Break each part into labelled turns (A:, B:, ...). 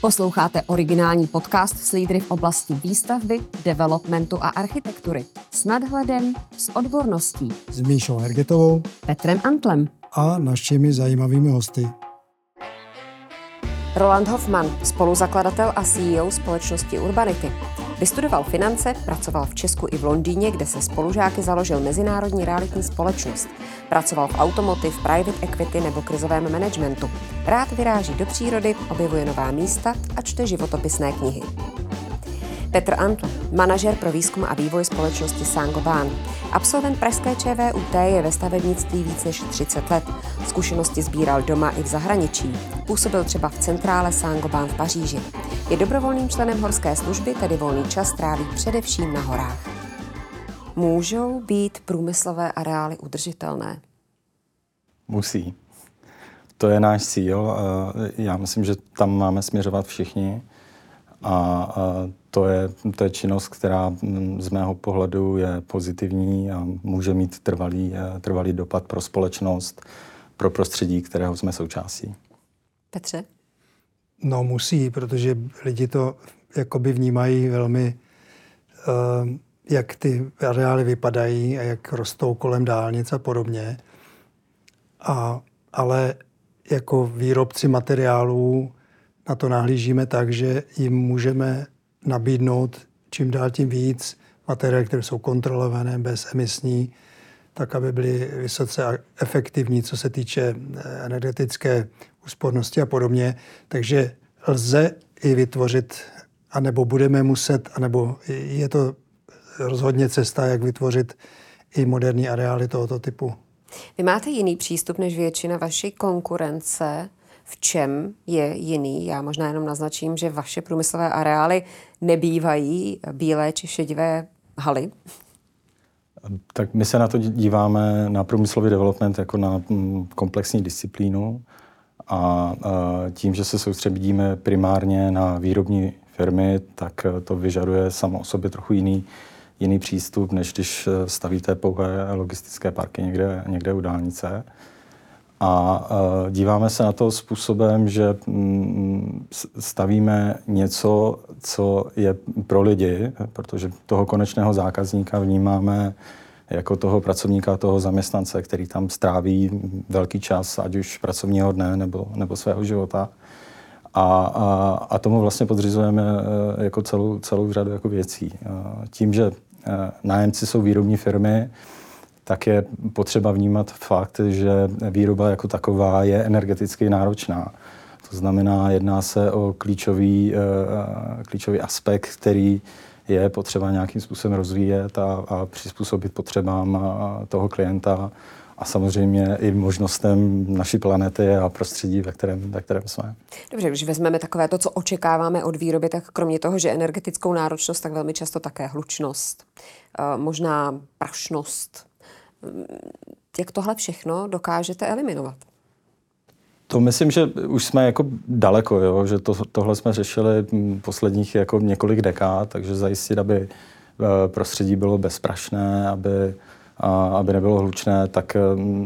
A: Posloucháte originální podcast s lídry v oblasti výstavby, developmentu a architektury. S nadhledem, s odborností.
B: S Míšou Hergetovou,
A: Petrem Antlem
B: a našimi zajímavými hosty.
A: Roland Hoffmann, spoluzakladatel a CEO společnosti Urbanity. Vystudoval finance, pracoval v Česku i v Londýně, kde se spolužáky založil mezinárodní realitní společnost. Pracoval v automotive, private equity nebo krizovém managementu. Rád vyráží do přírody, objevuje nová místa a čte životopisné knihy. Petr Antl, manažer pro výzkum a vývoj společnosti Saint-Gobain. Absolvent pražské ČVUT, je ve stavebnictví víc než 30 let. Zkušenosti sbíral doma i v zahraničí. Působil třeba v centrále Saint-Gobain v Paříži. Je dobrovolným členem horské služby, tedy volný čas tráví především na horách. Můžou být průmyslové areály udržitelné? Musí.
C: To je náš cíl. Já myslím, že tam máme směřovat všichni. A to je činnost, která z mého pohledu je pozitivní a může mít trvalý dopad pro společnost, pro prostředí, kterého jsme součástí.
A: Petře?
B: No musí, protože lidi to jakoby vnímají velmi, jak ty areály vypadají a jak rostou kolem dálnic a podobně. Ale jako výrobci materiálů na to nahlížíme tak, že jim můžeme nabídnout čím dál tím víc materiály, které jsou kontrolované, bezemisní, tak, aby byly vysoce efektivní, co se týče energetické úspornosti a podobně. Takže lze i vytvořit, anebo budeme muset, anebo je to rozhodně cesta, jak vytvořit i moderní areály tohoto typu.
A: Vy máte jiný přístup než většina vaší konkurence. V čem je jiný? Já možná jenom naznačím, že vaše průmyslové areály nebývají bílé či šedivé haly.
C: Tak my se na to díváme, na průmyslový development, jako na komplexní disciplínu a tím, že se soustředíme primárně na výrobní firmy, tak to vyžaduje samo o sobě trochu jiný přístup, než když stavíte pouhé logistické parky někde u dálnice. A díváme se na to způsobem, že stavíme něco, co je pro lidi, protože toho konečného zákazníka vnímáme jako toho pracovníka, toho zaměstnance, který tam stráví velký čas, ať už pracovního dne nebo svého života. A tomu vlastně podřizujeme jako celou řadu jako věcí. Tím, že nájemci jsou výrobní firmy, tak je potřeba vnímat fakt, že výroba jako taková je energeticky náročná. To znamená, jedná se o klíčový aspekt, který je potřeba nějakým způsobem rozvíjet a přizpůsobit potřebám toho klienta a samozřejmě i možnostem naší planety a prostředí, ve kterém jsme.
A: Dobře, když vezmeme takové to, co očekáváme od výroby, tak kromě toho, že energetickou náročnost, tak velmi často také hlučnost, možná prašnost. Jak tohle všechno dokážete eliminovat?
C: To myslím, že už jsme jako daleko, jo? Že tohle jsme řešili posledních jako několik dekád, takže zajistit, aby prostředí bylo bezprašné, aby nebylo hlučné, tak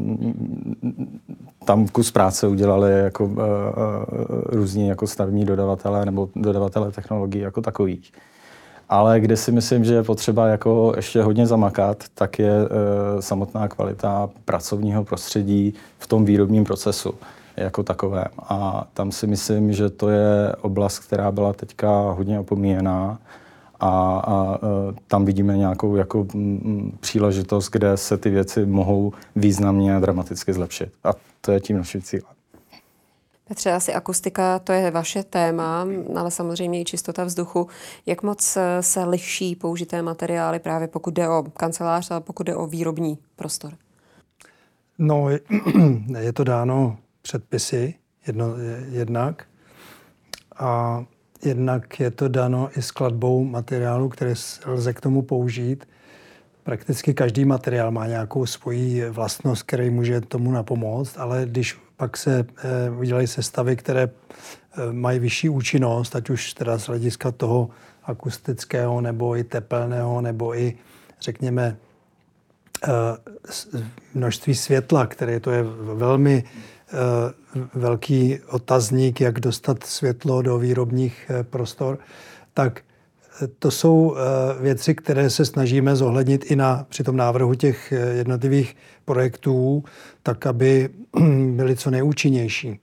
C: tam kus práce udělali jako různí jako stavební dodavatelé nebo dodavatelé technologií jako takových. Ale kde si myslím, že je potřeba jako ještě hodně zamakat, tak je samotná kvalita pracovního prostředí v tom výrobním procesu jako takovém. A tam si myslím, že to je oblast, která byla teďka hodně opomíjená a tam vidíme nějakou jako příležitost, kde se ty věci mohou významně a dramaticky zlepšit. A to je tím naším cílem.
A: Petře, asi akustika, to je vaše téma, ale samozřejmě i čistota vzduchu. Jak moc se liší použité materiály právě pokud jde o kancelář a pokud jde o výrobní prostor?
B: No, je to dáno předpisy jednak a jednak je to dáno i skladbou materiálu, které lze k tomu použít. Prakticky každý materiál má nějakou svoji vlastnost, který může tomu napomoct, ale když pak se udělají sestavy, které mají vyšší účinnost, ať už teda z hlediska toho akustického, nebo i tepelného, nebo i, řekněme, množství světla, které to je velmi velký otazník, jak dostat světlo do výrobních prostor, tak to jsou věci, které se snažíme zohlednit i při tom návrhu těch jednotlivých projektů, tak aby byly co nejúčinnější.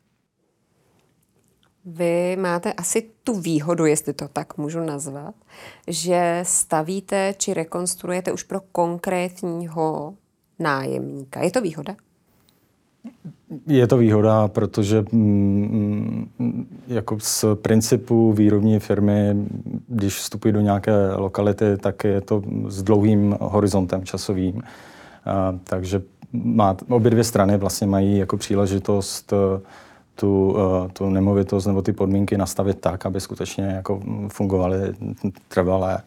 A: Vy máte asi tu výhodu, jestli to tak můžu nazvat, že stavíte či rekonstruujete už pro konkrétního nájemníka. Je to výhoda?
C: Je to výhoda, protože jako z principu výrobní firmy, když vstupují do nějaké lokality, tak je to s dlouhým horizontem časovým. Takže obě dvě strany vlastně mají jako příležitost tu nemovitost nebo ty podmínky nastavit tak, aby skutečně jako fungovaly trvalé.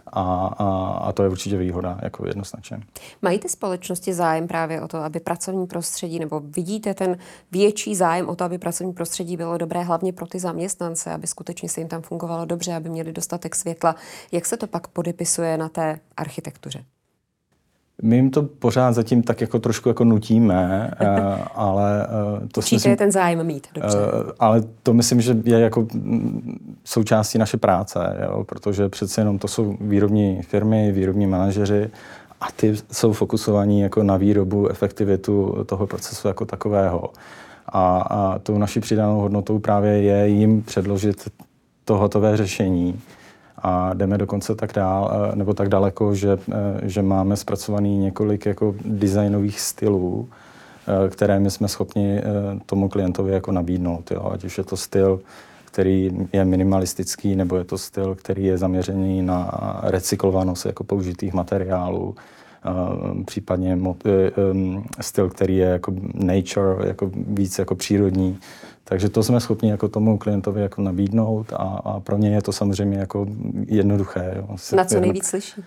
C: A to je určitě výhoda, jako jednoznačně.
A: Mají ty společnosti zájem právě o to, aby pracovní prostředí, nebo vidíte ten větší zájem o to, aby pracovní prostředí bylo dobré hlavně pro ty zaměstnance, aby skutečně se jim tam fungovalo dobře, aby měli dostatek světla. Jak se to pak podepisuje na té architektuře?
C: My jim to pořád zatím tak jako trošku jako nutíme, ale to
A: Učíte
C: myslím,
A: ten zájem mít, dobře.
C: Ale to myslím, že je jako součástí naše práce, jo? Protože přece jenom to jsou výrobní firmy, výrobní manažeři a ty jsou fokusovaní jako na výrobu, efektivitu toho procesu jako takového. A tou naší přidanou hodnotou právě je jim předložit to hotové řešení. A jdeme dokonce tak dál, nebo tak daleko, že máme zpracovaný několik jako designových stylů, které my jsme schopni tomu klientovi jako nabídnout. Jo? Ať už je to styl, který je minimalistický, nebo je to styl, který je zaměřený na recyklovanost jako použitých materiálů, případně styl, který je jako nature, jako víc jako přírodní. Takže to jsme schopni jako tomu klientovi jako nabídnout a pro ně je to samozřejmě jako jednoduché. Jo.
A: Na co nejvíc slyší?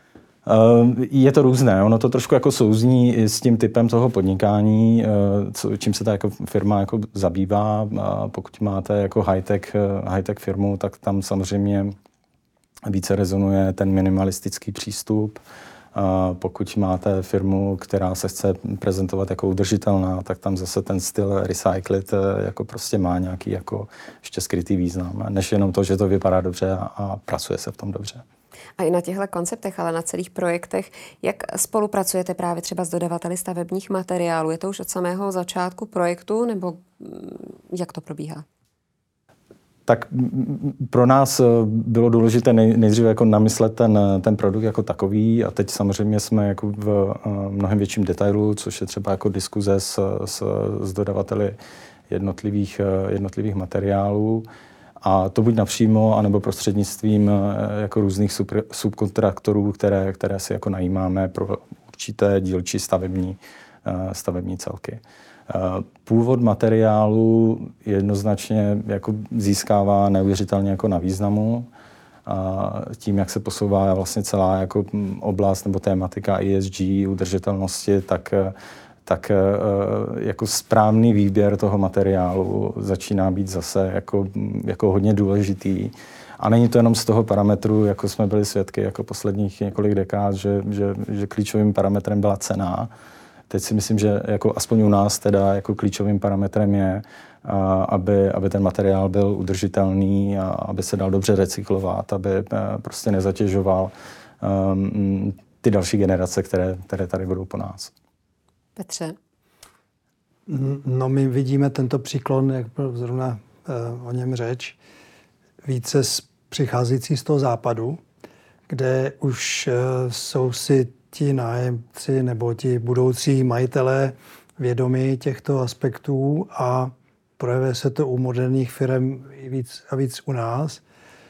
C: Je to různé. Ono to trošku jako souzní i s tím typem toho podnikání, čím se ta jako firma jako zabývá. Pokud máte jako high-tech firmu, tak tam samozřejmě více rezonuje ten minimalistický přístup. Pokud máte firmu, která se chce prezentovat jako udržitelná, tak tam zase ten styl recycled jako prostě má nějaký jako ještě skrytý význam, než jenom to, že to vypadá dobře a pracuje se v tom dobře.
A: A i na těchto konceptech, ale na celých projektech, jak spolupracujete právě třeba s dodavateli stavebních materiálů? Je to už od samého začátku projektu, nebo jak to probíhá?
C: Tak pro nás bylo důležité nejdříve jako namyslet ten produkt jako takový a teď samozřejmě jsme jako v mnohem větším detailu, což je třeba jako diskuze s dodavateli jednotlivých materiálů. A to buď napřímo, anebo prostřednictvím jako různých subkontraktorů, které si jako najímáme pro určité dílčí stavební celky. Původ materiálu jednoznačně jako získává neuvěřitelně jako na významu. Tím, jak se posouvá vlastně celá jako oblast nebo tématika ESG, udržitelnosti, tak jako správný výběr toho materiálu začíná být zase jako hodně důležitý. A není to jenom z toho parametru, jako jsme byli svědky jako posledních několik dekád, že klíčovým parametrem byla cena. Teď si myslím, že jako aspoň u nás teda jako klíčovým parametrem je, aby ten materiál byl udržitelný a aby se dal dobře recyklovat, aby prostě nezatěžoval ty další generace, které tady budou po nás.
A: Petře?
B: No, my vidíme tento příklon, jak byl zrovna o něm řeč, více přicházející z toho západu, kde už jsou si ti nájemci nebo ti budoucí majitelé vědomi těchto aspektů a projevuje se to u moderních firm víc a víc u nás.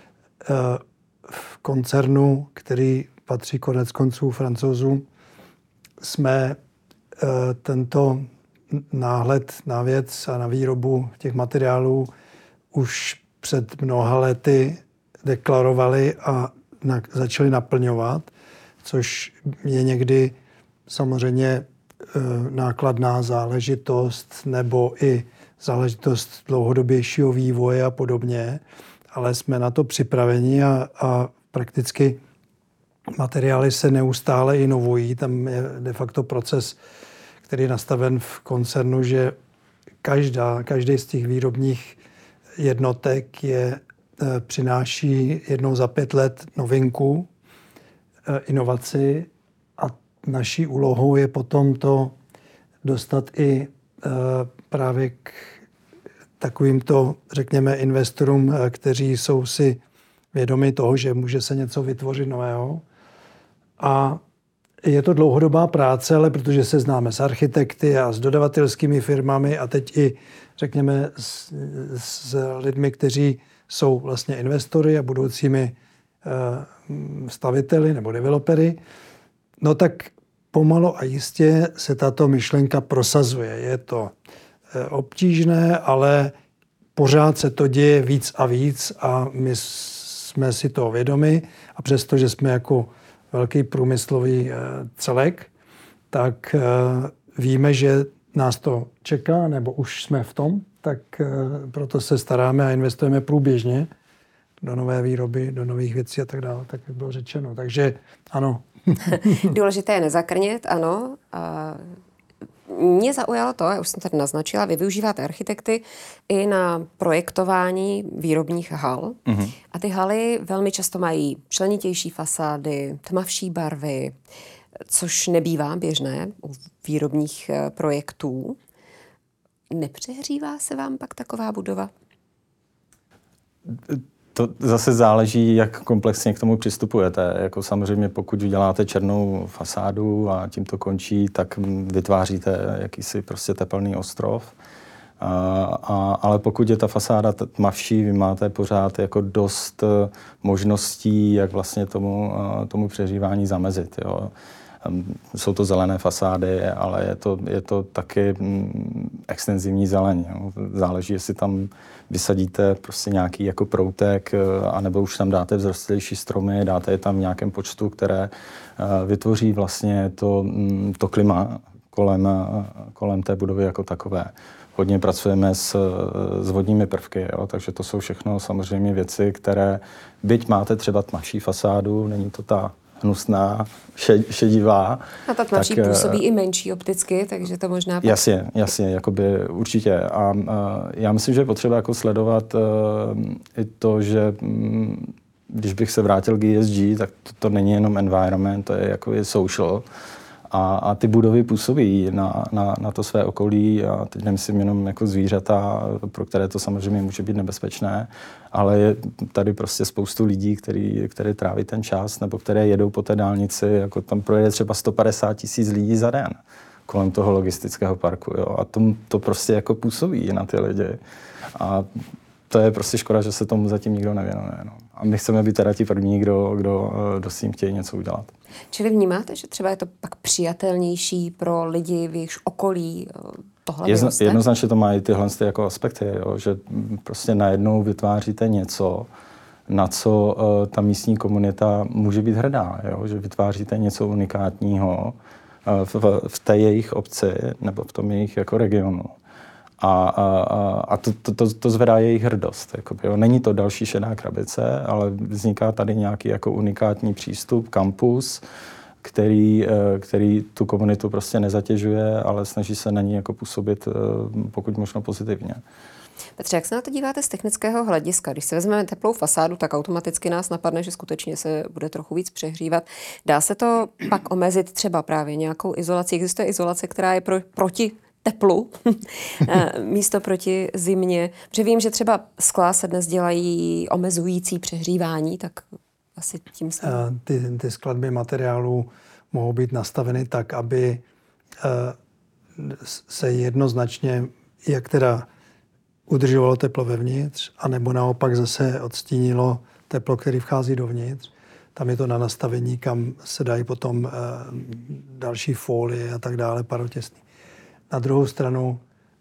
B: V koncernu, který patří konec konců Francouzům, jsme tento náhled na věc a na výrobu těch materiálů už před mnoha lety deklarovali a začali naplňovat, což je někdy samozřejmě nákladná záležitost nebo i záležitost dlouhodobějšího vývoje a podobně, ale jsme na to připraveni a prakticky materiály se neustále inovují. Tam je de facto proces, který je nastaven v koncernu, že každý z těch výrobních jednotek přináší jednou za 5 let novinku, inovaci a naší úlohou je potom to dostat i právě k takovýmto, řekněme, investorům, kteří jsou si vědomi toho, že může se něco vytvořit nového. A je to dlouhodobá práce, ale protože se známe s architekty a s dodavatelskými firmami a teď i, řekněme, s lidmi, kteří jsou vlastně investory a budoucími staviteli nebo developery, no tak pomalu a jistě se tato myšlenka prosazuje. Je to obtížné, ale pořád se to děje víc a víc a my jsme si toho vědomi a přesto, že jsme jako velký průmyslový celek, tak víme, že nás to čeká, nebo už jsme v tom, tak proto se staráme a investujeme průběžně do nové výroby, do nových věcí a tak dále, tak jak bylo řečeno. Takže ano.
A: Důležité je nezakrnět, ano. Mě zaujalo to, já už jsem tady naznačila, vy využíváte architekty i na projektování výrobních hal. Mm-hmm. A ty haly velmi často mají členitější fasády, tmavší barvy, což nebývá běžné u výrobních projektů. Nepřehřívá se vám pak taková budova?
C: To zase záleží, jak komplexně k tomu přistupujete. Jako samozřejmě, pokud uděláte černou fasádu a tím to končí, tak vytváříte jakýsi prostě tepelný ostrov. Ale pokud je ta fasáda tmavší, vy máte pořád jako dost možností, jak vlastně tomu přehřívání zamezit. Jo. Jsou to zelené fasády, ale je to taky extenzivní zeleň. Jo. Záleží, jestli tam vysadíte prostě nějaký jako proutek, anebo už tam dáte vzrostlejší stromy, dáte je tam v nějakém počtu, které vytvoří vlastně to klima kolem té budovy jako takové. Hodně pracujeme s vodními prvky, jo, takže to jsou všechno samozřejmě věci, které, byť máte třeba tmavší fasádu, není to ta hnusná, šedivá.
A: A ta tmavší působí i menší opticky, takže to možná...
C: Jasně, jakoby určitě. A já myslím, že je potřeba jako sledovat i to, že když bych se vrátil k ESG, tak to není jenom environment, to je jako social. A ty budovy působí na to své okolí a teď nemyslím jenom jako zvířata, pro které to samozřejmě může být nebezpečné, ale je tady prostě spoustu lidí, které tráví ten čas nebo které jedou po té dálnici, jako tam projede třeba 150 000 lidí za den kolem toho logistického parku. Jo? A to prostě jako působí na ty lidi. A to je prostě škoda, že se tomu zatím nikdo nevěnuje. No. A my chceme být teda ti první, kdo s tím chtějí něco udělat.
A: Čili vnímáte, že třeba je to pak přijatelnější pro lidi v jejichž okolí tohle vyroste?
C: Jednoznačně to mají tyhle jako aspekty, jo, že prostě najednou vytváříte něco, na co ta místní komunita může být hrdá, jo, že vytváříte něco unikátního v té jejich obci nebo v tom jejich jako regionu. A to zvedá jejich hrdost. Jakoby, jo. Není to další šedá krabice, ale vzniká tady nějaký jako unikátní přístup, kampus, který tu komunitu prostě nezatěžuje, ale snaží se na ní jako působit pokud možno pozitivně.
A: Petře, jak se na to díváte z technického hlediska? Když si vezmeme teplou fasádu, tak automaticky nás napadne, že skutečně se bude trochu víc přehřívat. Dá se to pak omezit třeba právě nějakou izolací? Existuje izolace, která je proti teplu, místo proti zimě. Protože vím, že třeba skla se dnes dělají omezující přehřívání, tak asi tím se...
B: Ty skladby materiálů mohou být nastaveny tak, aby se jednoznačně, jak teda udržovalo teplo vevnitř, anebo naopak zase odstínilo teplo, který vchází dovnitř. Tam je to na nastavení, kam se dají potom další folie a tak dále, parotěsný. Na druhou stranu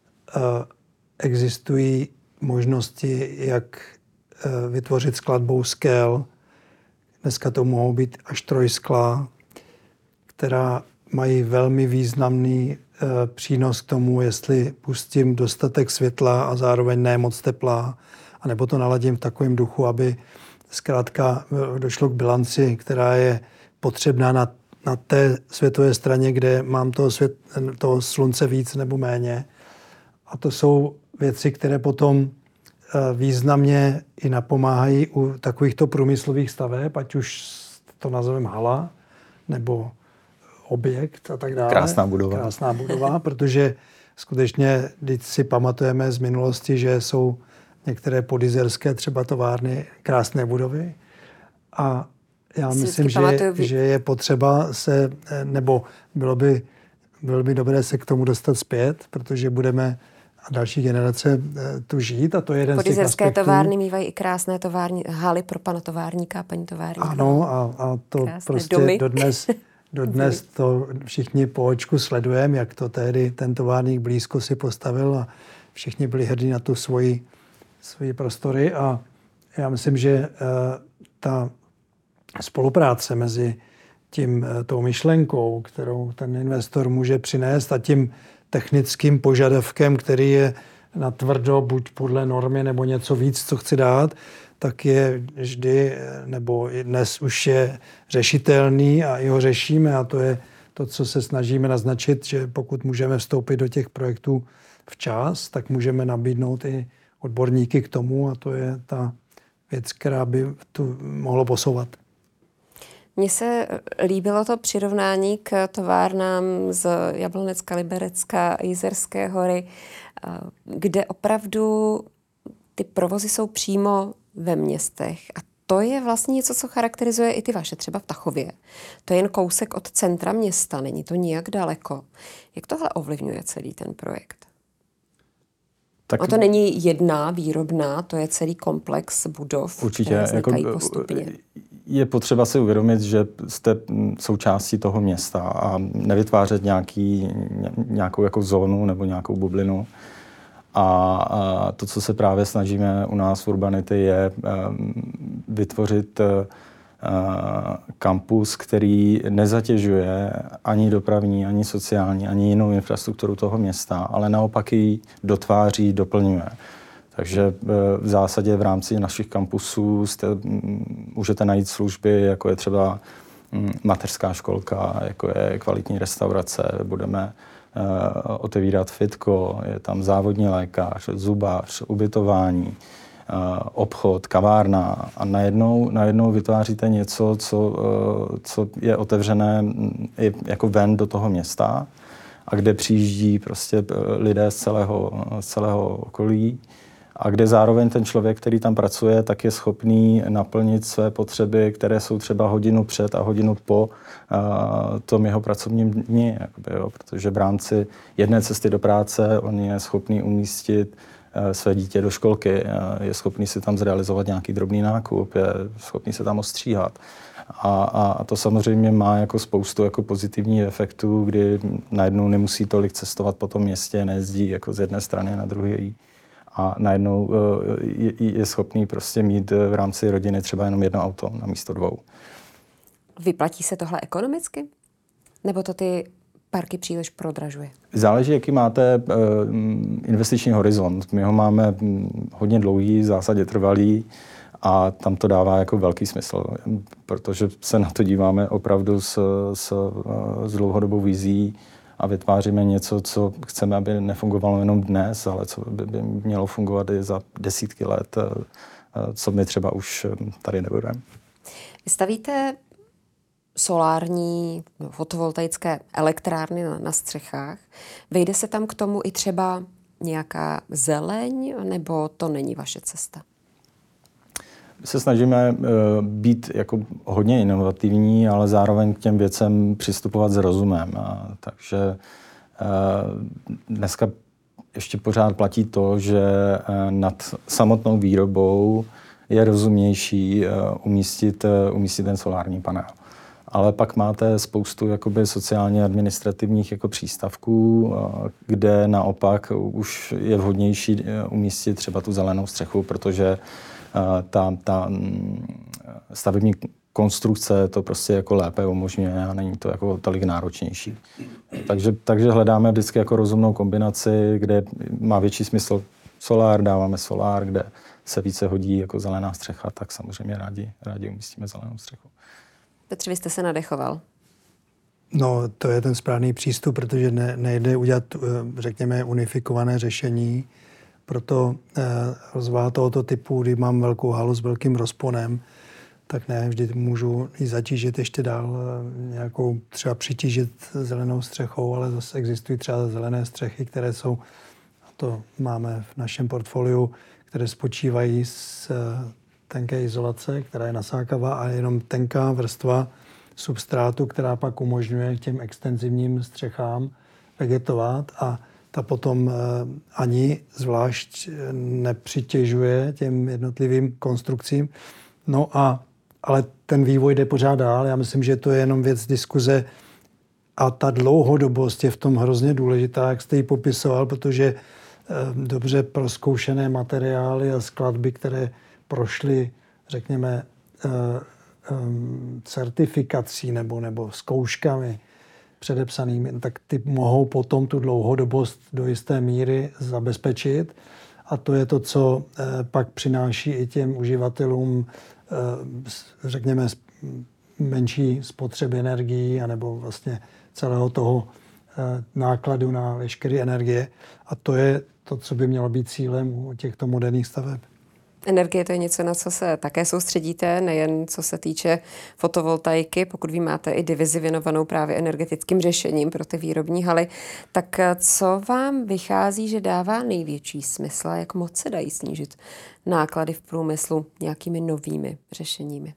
B: existují možnosti, jak vytvořit skladbou skel. Dneska to mohou být až trojskla, která mají velmi významný přínos k tomu, jestli pustím dostatek světla a zároveň ne moc tepla, anebo to naladím v takovém duchu, aby zkrátka došlo k bilanci, která je potřebná na té světové straně, kde mám toho slunce víc nebo méně. A to jsou věci, které potom významně i napomáhají u takovýchto průmyslových staveb, ať už to nazveme hala, nebo objekt a tak dále. Krásná budova, protože skutečně, když si pamatujeme z minulosti, že jsou některé podjezerské třeba továrny krásné budovy. A já myslím, že je potřeba nebo bylo by dobré se k tomu dostat zpět, protože budeme a další generace tu žít a to je jeden z těch aspektů.
A: Podjezerské továrny mývají i krásné tovární, haly pro pana továrníka a paní továrníka.
B: Ano, a to krásné prostě domy. Dodnes to všichni po očku sledujeme, jak to tehdy ten továrník blízko si postavil a všichni byli hrdí na tu svoji prostory a já myslím, že ta spolupráce mezi tou myšlenkou, kterou ten investor může přinést a tím technickým požadavkem, který je natvrdo, buď podle normy nebo něco víc, co chci dát, tak je vždy, nebo dnes už je řešitelný a i ho řešíme a to je to, co se snažíme naznačit, že pokud můžeme vstoupit do těch projektů včas, tak můžeme nabídnout i odborníky k tomu a to je ta věc, která by tu mohlo posouvat.
A: Mně se líbilo to přirovnání k továrnám z Jablonecka, Liberecka, Jizerské hory, kde opravdu ty provozy jsou přímo ve městech. A to je vlastně něco, co charakterizuje i ty vaše, třeba v Tachově. To je jen kousek od centra města, není to nijak daleko. Jak tohle ovlivňuje celý ten projekt? A to není jedna výrobná, to je celý komplex budov, které vznikají postupně.
C: Je potřeba si uvědomit, že jste součástí toho města a nevytvářet nějakou jako zónu nebo nějakou bublinu. A to, co se právě snažíme u nás v Urbanity, je vytvořit kampus, který nezatěžuje ani dopravní, ani sociální, ani jinou infrastrukturu toho města, ale naopak ji dotváří, doplňuje. Takže v zásadě v rámci našich kampusů můžete najít služby, jako je třeba mateřská školka, jako je kvalitní restaurace, budeme otevírat fitko, je tam závodní lékař, zubář, ubytování, obchod, kavárna a najednou vytváříte něco, co je otevřené jako ven do toho města a kde přijíždí prostě lidé z celého okolí a kde zároveň ten člověk, který tam pracuje, tak je schopný naplnit své potřeby, které jsou třeba hodinu před a hodinu po tom jeho pracovním dni, protože v rámci jedné cesty do práce on je schopný umístit své dítě do školky, je schopný si tam zrealizovat nějaký drobný nákup, je schopný se tam ostříhat. A to samozřejmě má jako spoustu jako pozitivních efektů, kdy najednou nemusí tolik cestovat po tom městě, nejezdí jako z jedné strany na druhé. A najednou je schopný prostě mít v rámci rodiny třeba jenom jedno auto na místo dvou.
A: Vyplatí se tohle ekonomicky? Nebo to ty parky příliš prodražuje?
C: Záleží, jaký máte investiční horizont. My ho máme hodně dlouhý, v zásadě trvalý a tam to dává jako velký smysl, protože se na to díváme opravdu s dlouhodobou vizí a vytváříme něco, co chceme, aby nefungovalo jenom dnes, ale co by mělo fungovat i za desítky let, co my třeba už tady nebudeme.
A: Vy stavíte solární, fotovoltaické elektrárny na střechách. Vejde se tam k tomu i třeba nějaká zeleň, nebo to není vaše cesta?
C: My se snažíme být jako hodně inovativní, ale zároveň k těm věcem přistupovat s rozumem. Takže dneska ještě pořád platí to, že nad samotnou výrobou je rozumnější umístit ten solární panel. Ale pak máte spoustu jakoby sociálně administrativních jako přístavků, kde naopak už je vhodnější umístit třeba tu zelenou střechu, protože ta stavební konstrukce to prostě jako lépe umožňuje a není to jako tolik náročnější. Takže hledáme vždycky jako rozumnou kombinaci, kde má větší smysl solár, dáváme solár, kde se více hodí jako zelená střecha, tak samozřejmě rádi umístíme zelenou střechu.
A: Petře, vy jste se nadechoval.
B: No, to je ten správný přístup, protože nejde udělat, řekněme, unifikované řešení. Proto rozvaha tohoto typu, kdy mám velkou halu s velkým rozponem, tak ne, vždy můžu ji zatížit ještě dál nějakou, třeba přitížit zelenou střechou, ale zase existují třeba zelené střechy, které jsou, a to máme v našem portfoliu, které spočívají z tenké izolace, která je nasákavá a jenom tenká vrstva substrátu, která pak umožňuje těm extenzivním střechám vegetovat a ta potom ani zvlášť nepřitěžuje těm jednotlivým konstrukcím. No ale ten vývoj jde pořád dál. Já myslím, že to je jenom věc diskuze a ta dlouhodobost je v tom hrozně důležitá, jak jste ji popisoval, protože dobře prozkoušené materiály a skladby, které prošly, řekněme, certifikací nebo zkouškami předepsanými, tak ty mohou potom tu dlouhodobost do jisté míry zabezpečit. A to je to, co pak přináší i těm uživatelům, řekněme, menší spotřeby energií anebo vlastně celého toho nákladu na veškeré energie. A to je to, co by mělo být cílem u těchto moderních staveb.
A: Energie to je něco, na co se také soustředíte, nejen co se týče fotovoltaiky, pokud vy máte i divizi věnovanou právě energetickým řešením pro ty výrobní haly, tak co vám vychází, že dává největší smysl a jak moc se dají snížit náklady v průmyslu nějakými novými řešeními?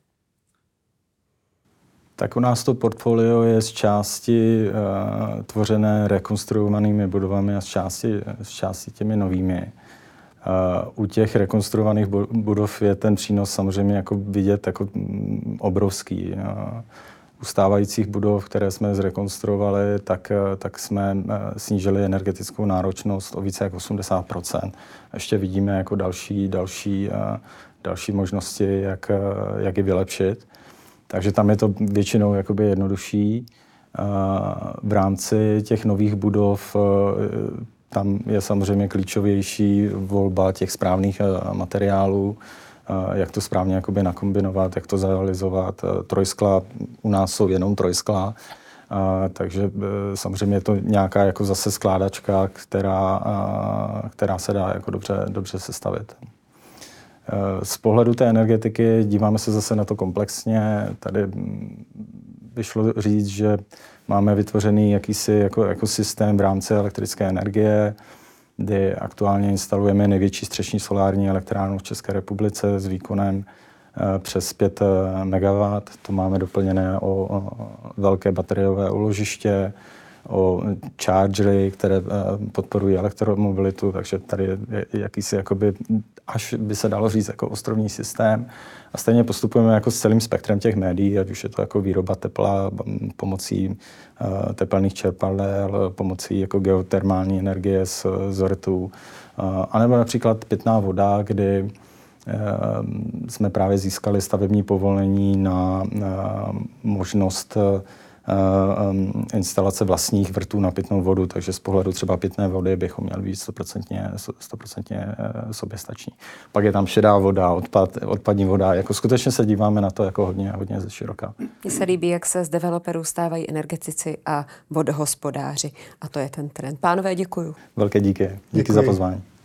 C: Tak u nás to portfolio je z části tvořené rekonstruovanými budovami a z části těmi novými. U těch rekonstruovaných budov je ten přínos samozřejmě jako vidět jako obrovský. U stávajících budov, které jsme zrekonstruovali, tak jsme snížili energetickou náročnost o více jak 80%. Ještě vidíme jako další možnosti, jak je vylepšit. Takže tam je to většinou jakoby jednodušší. V rámci těch nových budov tam je samozřejmě klíčovější volba těch správných materiálů, jak to správně jakoby nakombinovat, jak to zrealizovat. Trojskla, u nás jsou jenom trojskla, takže samozřejmě je to nějaká jako zase skládačka, která se dá jako dobře sestavit. Z pohledu té energetiky díváme se zase na to komplexně. Tady by šlo říct, že máme vytvořený jakýsi jako systém v rámci elektrické energie, kdy aktuálně instalujeme největší střešní solární elektrárnu v České republice s výkonem přes 5 MW. To máme doplněné o velké bateriové úložiště, o chargery, které podporují elektromobilitu, takže tady je jakýsi, jakoby, až by se dalo říct, jako ostrovní systém. A stejně postupujeme jako s celým spektrem těch médií, ať už je to jako výroba tepla pomocí tepelných čerpadel, pomocí jako geotermální energie z rtů, anebo například pitná voda, kdy jsme právě získali stavební povolení na možnost instalace vlastních vrtů na pitnou vodu, takže z pohledu třeba pitné vody bychom měli být 100% soběstační. Pak je tam šedá voda, odpadní voda, jako skutečně se díváme na to jako hodně ze široka.
A: Mně se líbí, jak se z developerů stávají energetici a vodohospodáři a to je ten trend. Pánové, děkuju.
C: Velké díky. Díky za pozvání.